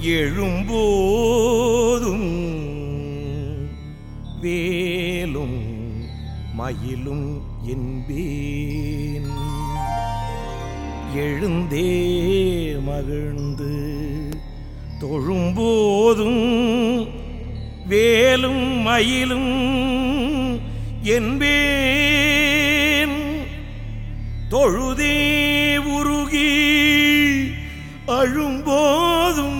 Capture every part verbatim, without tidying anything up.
எழும்போதும் வேலும் மயிலும் என்பேன் எழுந்தே மகிழ்ந்து தொழும்போதும் வேலும் மயிலும் என்பேன் தொழுதே உருகி அழும்போதும்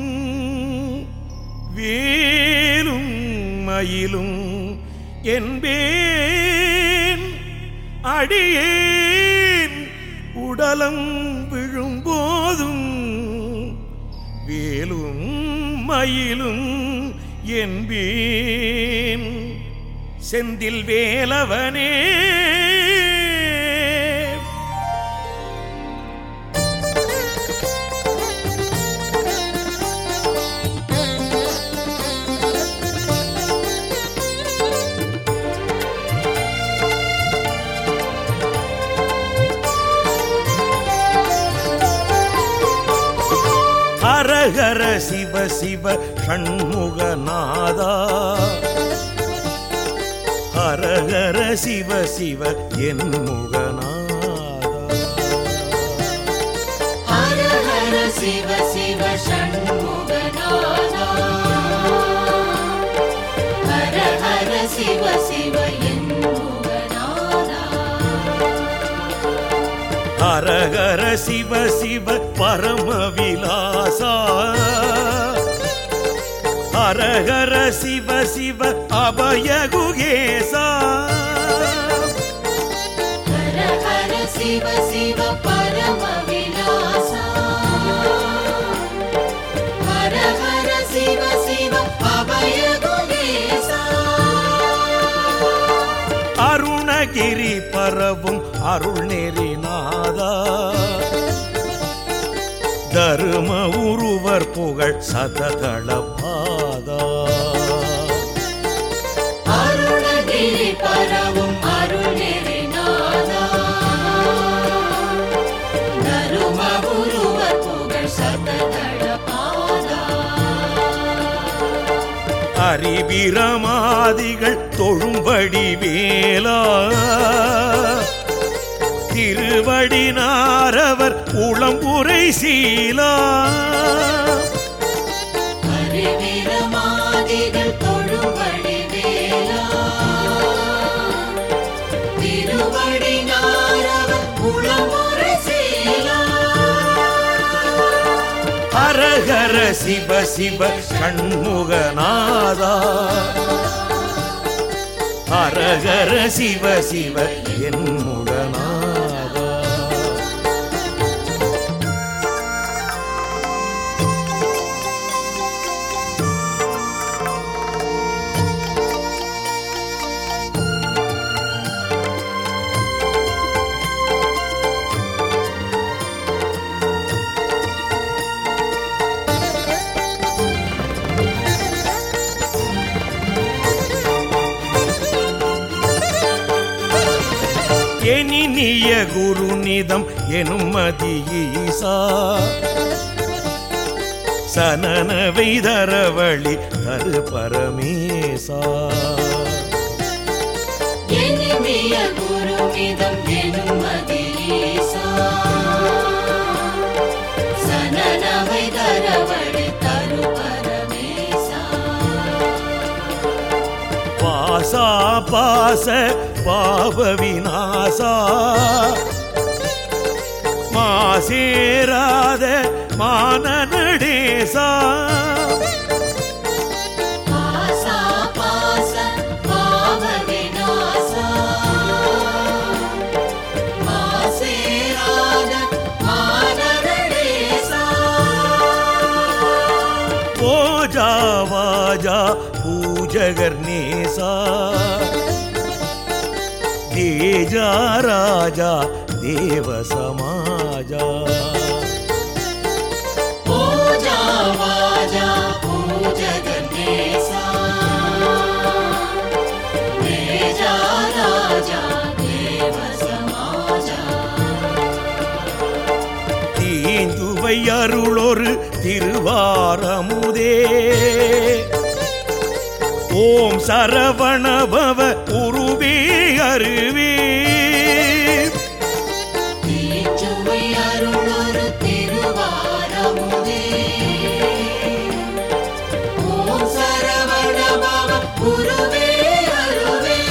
வேலும் மயிலும் என்பேன் அடியேன் உடலம் விழும்போதும் வேலும் மயிலும் என்பேன் செந்தில் வேலவனே ஹரஹர சிவ சிவ ஷண்முகநாதா ஹரஹர சிவ சிவ என் முகநாதா ஹரஹர சிவ சிவ ஷண்முகநாதா ஹரஹர சிவ சிவ என் முகநாதா ஹரஹர சிவ சிவ பரம விலாசா ஹரஹர சிவ சிவ அபய குகேசா ஹரஹர சிவ சிவ பரம விலாசா ஹரஹர சிவ சிவ அபய குகேசா அருணகிரி பரவும் அருள் நெறிநாதா தரும உருவர் புகழ் சததள பாதா அருணகிரி பரவும் அருள் நெறிநாதா தரும உருவர் புகழ் சததள பாதா அறிவிரமாதிகள் தொழும்படி வேலா திருவடி நாரவர் உளம்புரை சீலா அறிவிரமாதிகள் தொழும்படி வேலா திருவடி நாரவர் உளம்புரை சீலா ஹரஹர சிவ சிவ ஷண்முகநாதா ஹரஹர சிவ சிவ என் முகநாதா எனினிய குருநிதம் எனும் மதியீசா சனன வைதரவழி தரு பரமேசா எனினிய குருநிதம் எனும் மதியீசா சனன வைதரவழி தரு பரமேசா பாசா பாச பாவ விநாசா மாசேராத மான நடேசா பாசா பாச பாவ விநாசா மாசேராத மான நடேசா ஓஜா வாஜா பூஜகர் நேசா தேஜா ராஜா தேவ சமாஜா பூஜா வாஜா பூஜகர்நேசா தேஜா ராஜா தேவ சமாஜா தீந்துவை அருளொரு திருவாரமுதே ஓம் சரவணபவ உருவே அருவே தீச்சுவை அருளொரு திருவாரமுதே ஓம் சரவணபவ குருவே அருவே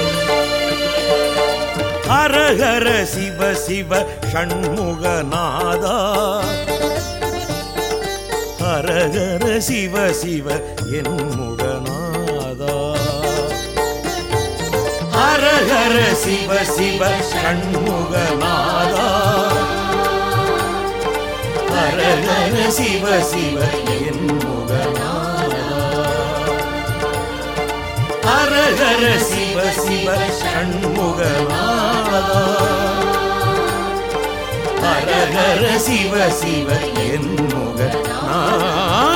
ஹரஹர சிவ சிவ ஷண்முகநாதா ஹரஹர சிவ சிவ என் முகநாதா ஹரஹர சிவ சிவ ஷண்முகநாதா ஹரஹர சிவ சிவ என் முகநாதா ஹரஹர சிவ சிவ ஷண்முகநாதா ஹரஹர சிவ சிவ என் முகநாதா